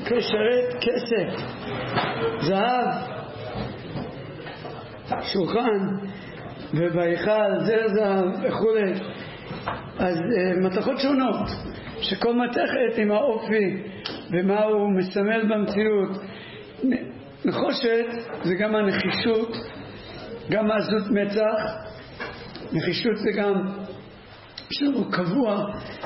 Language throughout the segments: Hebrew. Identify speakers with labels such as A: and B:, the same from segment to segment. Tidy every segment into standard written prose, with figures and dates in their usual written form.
A: כשרת כסף, זהב, שולחן ובהיכל זר זהב וכולי. אז מתכות שונות, שכל מתכת עם האופי ומה הוא מסמל במציאות. נחושת זה גם הנחישות, גם עזות מצח. נחישות זה גם שהוא קבוע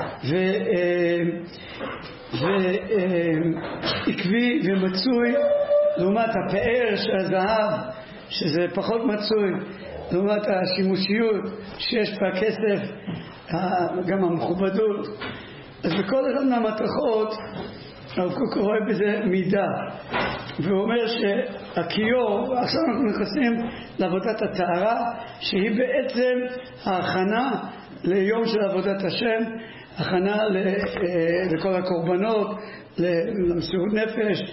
A: ועקבי ומצוי, לעומת הפאר של הזהב שזה פחות מצוי, לעומת השימושיות שיש בכסף, גם המכובדות. אז בכל אחד מהמתכות הרב קוק רואה בזה מידה, והוא אומר שהכיור, עכשיו אנחנו נכנסים לעבודת הטהרה, שהיא בעצם ההכנה ליום של עבודת השם, הכנה לכל הקורבנות, למסירות נפש,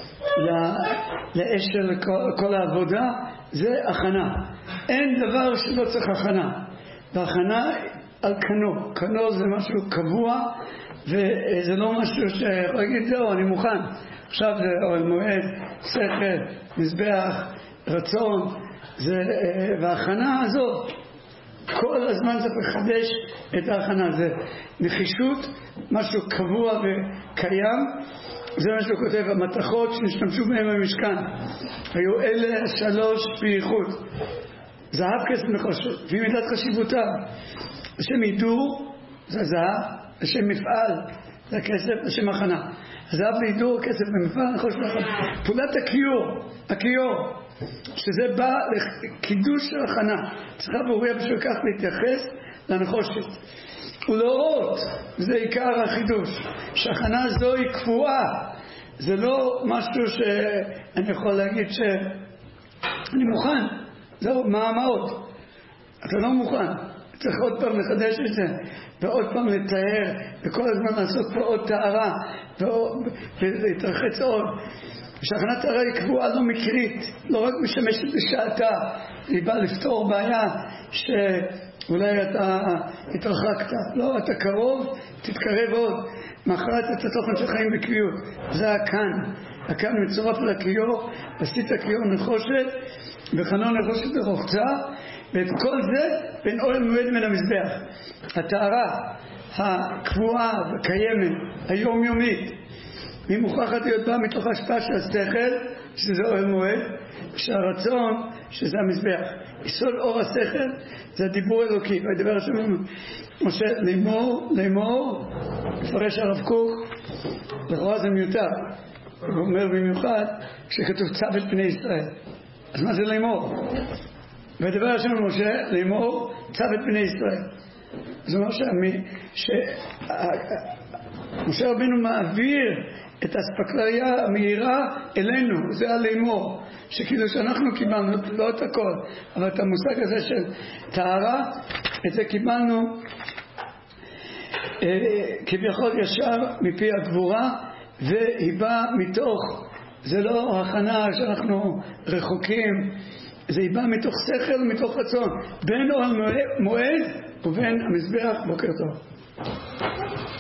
A: לאש של כל העבודה. זה הכנה, אין דבר שלא צריך הכנה, והכנה על קנו. קנו זה משהו קבוע, וזה לא משהו שיכול להגיד זהו אני מוכן, עכשיו זה אוהל מועד, שכל, מזבח, רצון. וההכנה הזאת כל הזמן צריך לחדש את ההכנה. זה נחישות, משהו קבוע וקיים. זה מה שהוא כותב, המתכות שנשתמשו בהם במשכן היו אלה 3 בייחוד: זהב, כסף, נחושת, לפי מידת חשיבותם. השם הידור זה זהב, השם מפעל זה הכסף, השם הכנה. זהב להידור, כסף ומפעל, נחושת והכנה. פעולת הכיור שזה בא לקידוש של הכנה. צריכה ברוריה בשביל כך להתייחס לנחושת ולהורות, זה עיקר החידוש, שהכנה זו היא קבועה. זה לא משהו שאני יכול להגיד שאני מוכן, זהו, מה עוד? אתה לא מוכן, צריך עוד פעם לחדש את זה ועוד פעם לתאר, וכל הזמן לעשות פה עוד טהרה ולהתרחץ עוד. שהכנת טהרה היא קבועה, לא מקרית, לא רק משמשת בשעתה, היא באה לפתור בעיה שאולי אתה התרחקת, לא, אתה קרוב, תתקרב עוד, מאחרת את התוכן של חיים בקביעות. זה הכאן מצורף לכיור, עשית כיור נחושת וחנון נחושת ורוחצה, ואת כל זה בין אוהל מועד מן המזבח. הטהרה הקבועה וקיימת היומיומית היא מוכרחת להיות באה מתוך השפעה של השכל, שזה אוהל מועד, כשהרצון שזה המזבח. יסוד אור השכל זה הדיבור אלוקי. וידבר השם משה לאמור, מפרש הרב קוק, לכאורה זה מיותר, הוא אומר במיוחד כשכתוב צו את בני ישראל. אז מה זה לאמור? וידבר השם משה לאמור, צו את בני ישראל. זאת אומרת משה רבינו מעביר את האספקלריה המהירה אלינו, זה הלימור, שכאילו שאנחנו קיבלנו לא את הכל, אבל את המושג הזה של טהרה, את זה קיבלנו כביכול ישר מפי הגבורה, והיא באה מתוך, זה לא הכנה שאנחנו רחוקים, זה היא באה מתוך שכל ומתוך רצון, בין אוהל מועד ובין המזבח. בוקר טוב.